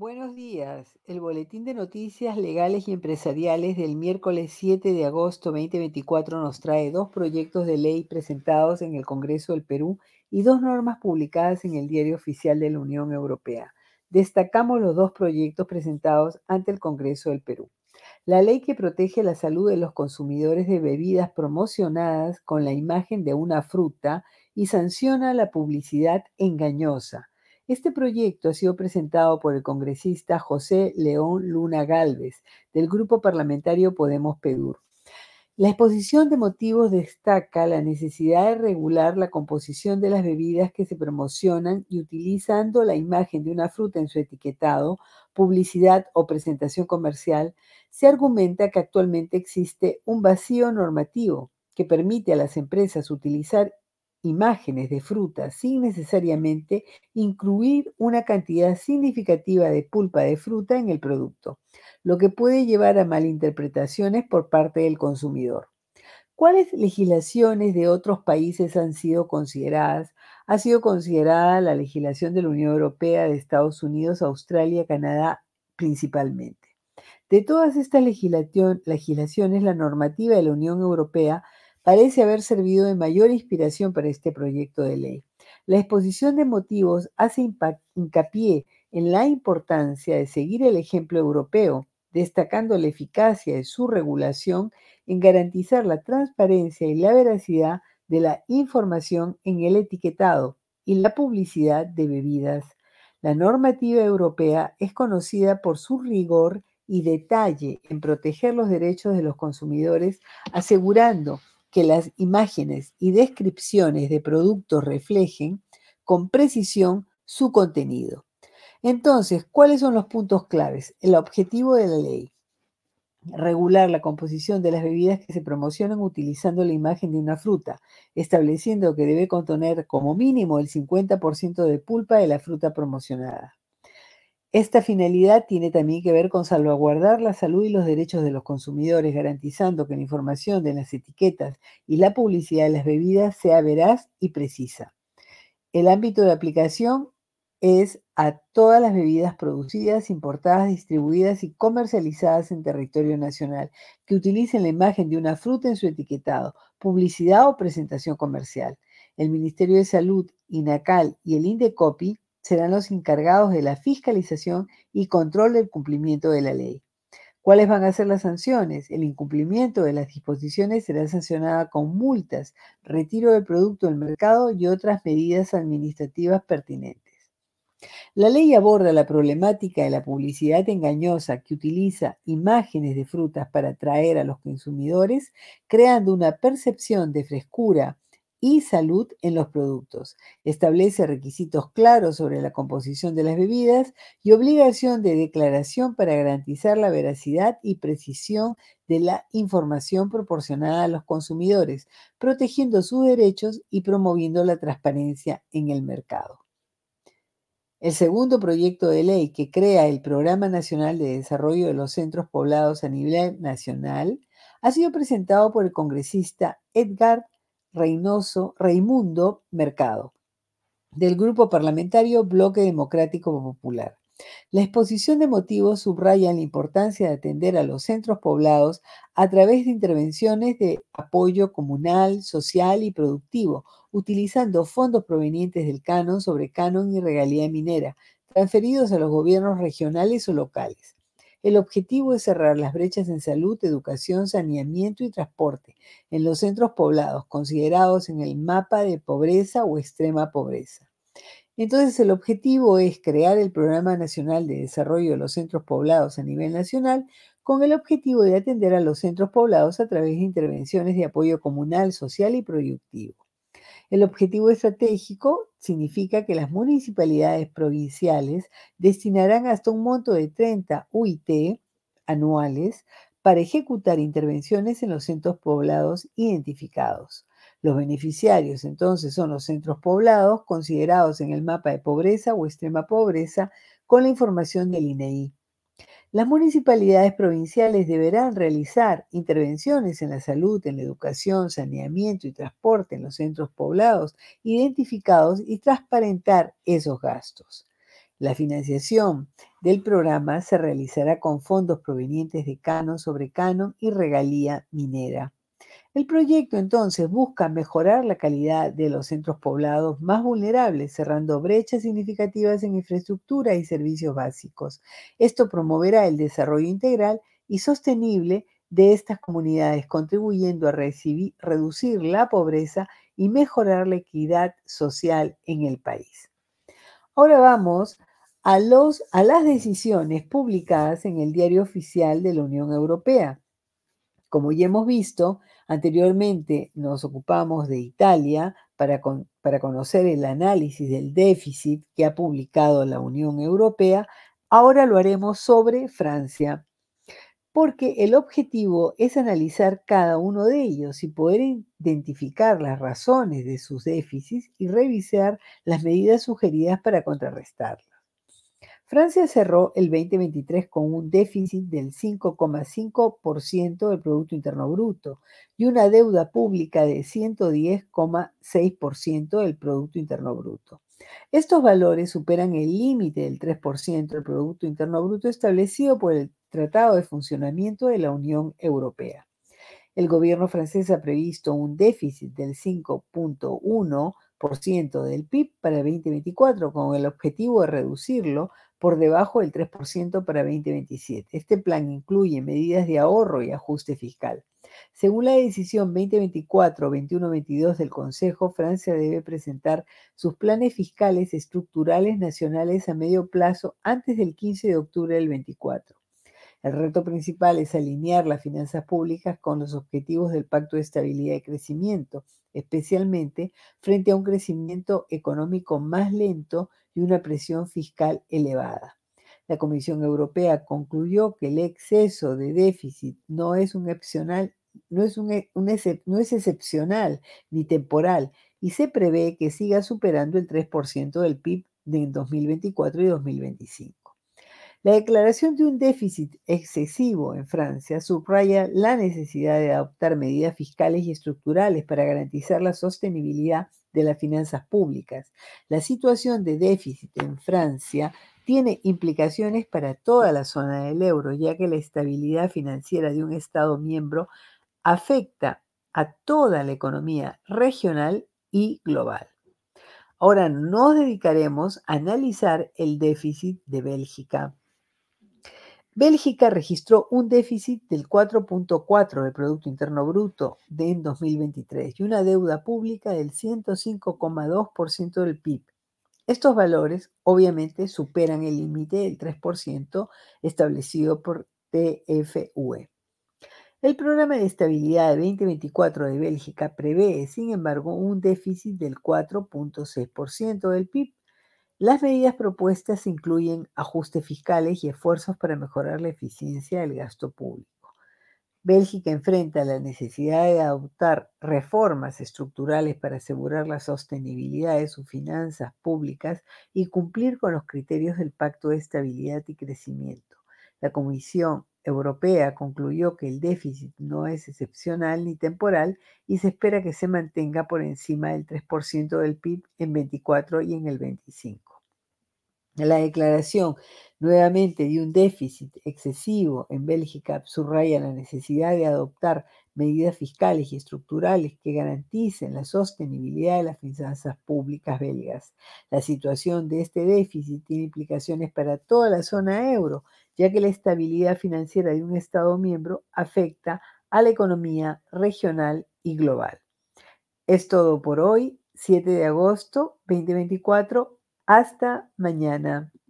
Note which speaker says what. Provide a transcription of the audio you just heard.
Speaker 1: Buenos días. El boletín de noticias legales y empresariales del miércoles 7 de agosto 2024 nos trae dos proyectos de ley presentados en el Congreso del Perú y dos normas publicadas en el Diario Oficial de la Unión Europea. Destacamos los dos proyectos presentados ante el Congreso del Perú. La ley que protege la salud de los consumidores de bebidas promocionadas con la imagen de una fruta y sanciona la publicidad engañosa. Este proyecto ha sido presentado por el congresista José León Luna Gálvez, del grupo parlamentario Podemos Perú. La exposición de motivos destaca la necesidad de regular la composición de las bebidas que se promocionan y utilizando la imagen de una fruta en su etiquetado, publicidad o presentación comercial. Se argumenta que actualmente existe un vacío normativo que permite a las empresas utilizar imágenes de frutas sin necesariamente incluir una cantidad significativa de pulpa de fruta en el producto, lo que puede llevar a malinterpretaciones por parte del consumidor. ¿Cuáles legislaciones de otros países han sido consideradas? Ha sido considerada la legislación de la Unión Europea, de Estados Unidos, Australia, Canadá principalmente. De todas estas legislaciones, la normativa de la Unión Europea parece haber servido de mayor inspiración para este proyecto de ley. La exposición de motivos hace hincapié en la importancia de seguir el ejemplo europeo, destacando la eficacia de su regulación en garantizar la transparencia y la veracidad de la información en el etiquetado y la publicidad de bebidas. La normativa europea es conocida por su rigor y detalle en proteger los derechos de los consumidores, asegurando que las imágenes y descripciones de productos reflejen con precisión su contenido. Entonces, ¿cuáles son los puntos claves? El objetivo de la ley: regular la composición de las bebidas que se promocionan utilizando la imagen de una fruta, estableciendo que debe contener como mínimo el 50% de pulpa de la fruta promocionada. Esta finalidad tiene también que ver con salvaguardar la salud y los derechos de los consumidores, garantizando que la información de las etiquetas y la publicidad de las bebidas sea veraz y precisa. El ámbito de aplicación es a todas las bebidas producidas, importadas, distribuidas y comercializadas en territorio nacional que utilicen la imagen de una fruta en su etiquetado, publicidad o presentación comercial. El Ministerio de Salud, INACAL y el INDECOPI serán los encargados de la fiscalización y control del cumplimiento de la ley. ¿Cuáles van a ser las sanciones? El incumplimiento de las disposiciones será sancionada con multas, retiro del producto del mercado y otras medidas administrativas pertinentes. La ley aborda la problemática de la publicidad engañosa que utiliza imágenes de frutas para atraer a los consumidores, creando una percepción de frescura y salud en los productos. Establece requisitos claros sobre la composición de las bebidas y obligación de declaración para garantizar la veracidad y precisión de la información proporcionada a los consumidores, protegiendo sus derechos y promoviendo la transparencia en el mercado. El segundo proyecto de ley, que crea el Programa Nacional de Desarrollo de los Centros Poblados a nivel nacional, ha sido presentado por el congresista Edgar Raimundo Mercado, del grupo parlamentario Bloque Democrático Popular. La exposición de motivos subraya la importancia de atender a los centros poblados a través de intervenciones de apoyo comunal, social y productivo, utilizando fondos provenientes del canon sobre canon y regalía minera, transferidos a los gobiernos regionales o locales. El objetivo es cerrar las brechas en salud, educación, saneamiento y transporte en los centros poblados considerados en el mapa de pobreza o extrema pobreza. Entonces, el objetivo es crear el Programa Nacional de Desarrollo de los Centros Poblados a nivel nacional, con el objetivo de atender a los centros poblados a través de intervenciones de apoyo comunal, social y productivo. El objetivo estratégico significa que las municipalidades provinciales destinarán hasta un monto de 30 UIT anuales para ejecutar intervenciones en los centros poblados identificados. Los beneficiarios entonces son los centros poblados considerados en el mapa de pobreza o extrema pobreza con la información del INEI. Las municipalidades provinciales deberán realizar intervenciones en la salud, en la educación, saneamiento y transporte en los centros poblados identificados y transparentar esos gastos. La financiación del programa se realizará con fondos provenientes de canon sobre canon y regalía minera. El proyecto entonces busca mejorar la calidad de los centros poblados más vulnerables, cerrando brechas significativas en infraestructura y servicios básicos. Esto promoverá el desarrollo integral y sostenible de estas comunidades, contribuyendo a reducir la pobreza y mejorar la equidad social en el país. Ahora vamos a las decisiones publicadas en el Diario Oficial de la Unión Europea. Como ya hemos visto, anteriormente nos ocupamos de Italia para conocer el análisis del déficit que ha publicado la Unión Europea. Ahora lo haremos sobre Francia, porque el objetivo es analizar cada uno de ellos y poder identificar las razones de sus déficits y revisar las medidas sugeridas para contrarrestarlos. Francia cerró el 2023 con un déficit del 5,5% del Producto Interno Bruto y una deuda pública de 110,6% del Producto Interno Bruto. Estos valores superan el límite del 3% del Producto Interno Bruto establecido por el Tratado de Funcionamiento de la Unión Europea. El gobierno francés ha previsto un déficit del 5,1% del PIB para 2024, con el objetivo de reducirlo por debajo del 3% para 2027. Este plan incluye medidas de ahorro y ajuste fiscal. Según la decisión 2024-2122 del Consejo, Francia debe presentar sus planes fiscales estructurales nacionales a medio plazo antes del 15 de octubre del 24. El reto principal es alinear las finanzas públicas con los objetivos del Pacto de Estabilidad y Crecimiento, especialmente frente a un crecimiento económico más lento y una presión fiscal elevada. La Comisión Europea concluyó que el exceso de déficit no es excepcional ni temporal y se prevé que siga superando el 3% del PIB en 2024 y 2025. La declaración de un déficit excesivo en Francia subraya la necesidad de adoptar medidas fiscales y estructurales para garantizar la sostenibilidad de las finanzas públicas. La situación de déficit en Francia tiene implicaciones para toda la zona del euro, ya que la estabilidad financiera de un Estado miembro afecta a toda la economía regional y global. Ahora nos dedicaremos a analizar el déficit de Bélgica. Bélgica registró un déficit del 4,4% del Producto Interno Bruto en 2023 y una deuda pública del 105,2% del PIB. Estos valores obviamente superan el límite del 3% establecido por TFUE. El programa de estabilidad de 2024 de Bélgica prevé, sin embargo, un déficit del 4,6% del PIB. Las medidas propuestas incluyen ajustes fiscales y esfuerzos para mejorar la eficiencia del gasto público. Bélgica enfrenta la necesidad de adoptar reformas estructurales para asegurar la sostenibilidad de sus finanzas públicas y cumplir con los criterios del Pacto de Estabilidad y Crecimiento. La Comisión Europea concluyó que el déficit no es excepcional ni temporal y se espera que se mantenga por encima del 3% del PIB en 24 y en el 25. La declaración nuevamente de un déficit excesivo en Bélgica subraya la necesidad de adoptar medidas fiscales y estructurales que garanticen la sostenibilidad de las finanzas públicas belgas. La situación de este déficit tiene implicaciones para toda la zona euro, ya que la estabilidad financiera de un Estado miembro afecta a la economía regional y global. Es todo por hoy, 7 de agosto 2024. Hasta mañana.